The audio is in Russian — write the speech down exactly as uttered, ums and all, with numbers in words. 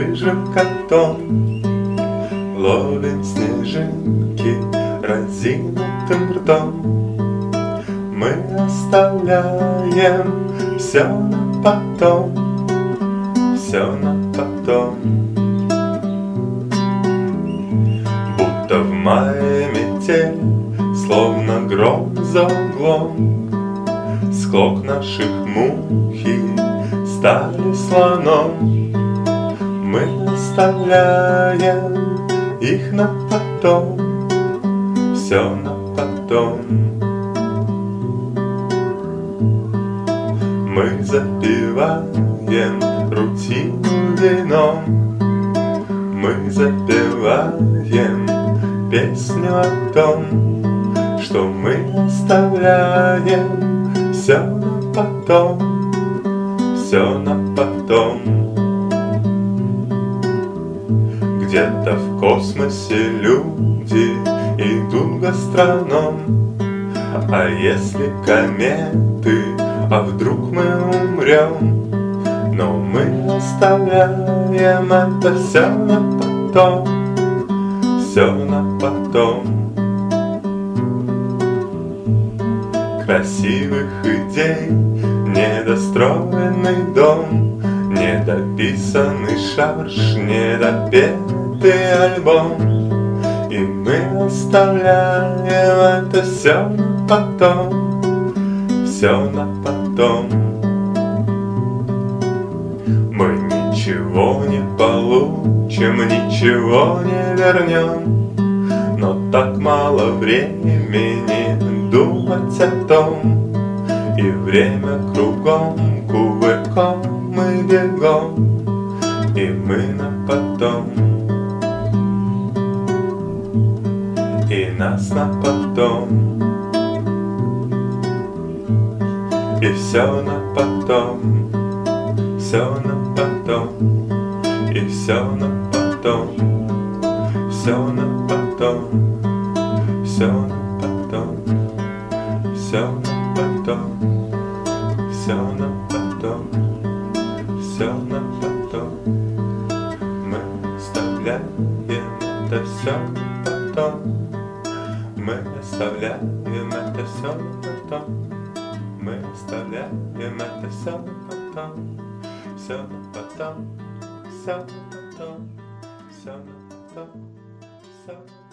рыжим котом ловим снежинки разинутым ртом. Мы оставляем все на потом, все на потом. Будто в мае метель, словно гром за углом, склок наших мухи стали слоном. Мы оставляем их на потом, все на потом. Мы запиваем рутину вином, мы запеваем песню о том, что мы оставляем все на потом, все на потом. Где-то в космосе люди идут гастроном. А если кометы, а вдруг мы умрем? Но мы оставляем это все на потом, все на потом. Красивых идей, недостроенный дом, недописанный шарж, недопетый альбом. И мы оставляем это все на потом, все на потом. Мы ничего не получим, ничего не вернем, но так мало времени думать о том. И время кругом, кувырком мы бегом, и мы на потом, и нас на потом, и все на потом, все на потом, и все на потом, все на потом, все на потом, все на потом, все на потом, все на потом. Мы оставляем это все на потом, мы оставляем это все на потом, мы оставляем это все на потом, все на потом, все на потом, все на потом, все на потом.